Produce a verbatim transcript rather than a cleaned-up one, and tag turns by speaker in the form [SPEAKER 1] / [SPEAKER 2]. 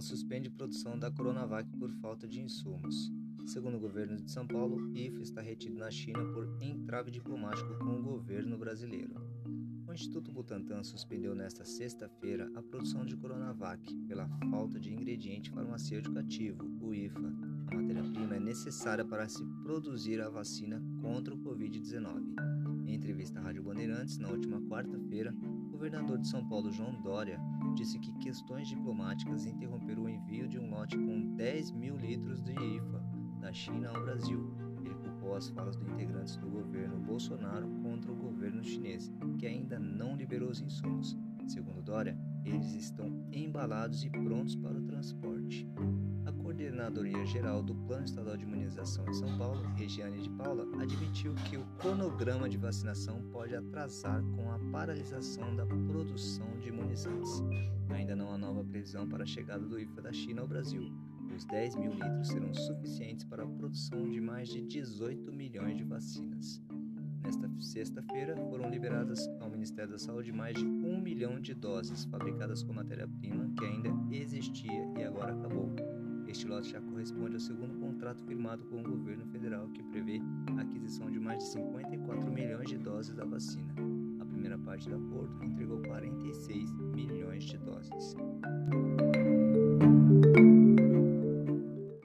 [SPEAKER 1] suspende produção da Coronavac por falta de insumos. Segundo o governo de São Paulo, o I F A está retido na China por entrave diplomático com o governo brasileiro. O Instituto Butantan suspendeu nesta sexta-feira a produção de Coronavac pela falta de ingrediente farmacêutico ativo, o I F A. A matéria-prima é necessária para se produzir a vacina contra o covid dezenove. Em entrevista à Rádio Bandeirantes, na última quarta-feira, o governador de São Paulo, João Dória, disse que questões diplomáticas interromperam o envio de um lote com dez mil litros de I F A da China ao Brasil. Ele culpou as falas dos integrantes do governo Bolsonaro contra o governo chinês, que ainda não liberou os insumos. Segundo Dória, eles estão embalados e prontos para o transporte. A Coordenadoria-Geral do Plano Estadual de Imunização em São Paulo, Regiane de Paula, admitiu que o cronograma de vacinação pode atrasar com a paralisação da produção de imunizantes. Ainda não há nova previsão para a chegada do I F A da China ao Brasil. Os dez mil litros serão suficientes para a produção de mais de dezoito milhões de vacinas. Nesta sexta-feira, foram liberadas ao Ministério da Saúde mais de um milhão de doses fabricadas com matéria-prima que ainda existia e agora acabou. Este lote já corresponde ao segundo contrato firmado com o governo federal, que prevê a aquisição de mais de cinquenta e quatro milhões de doses da vacina. A primeira parte do acordo entregou quarenta e seis milhões de doses.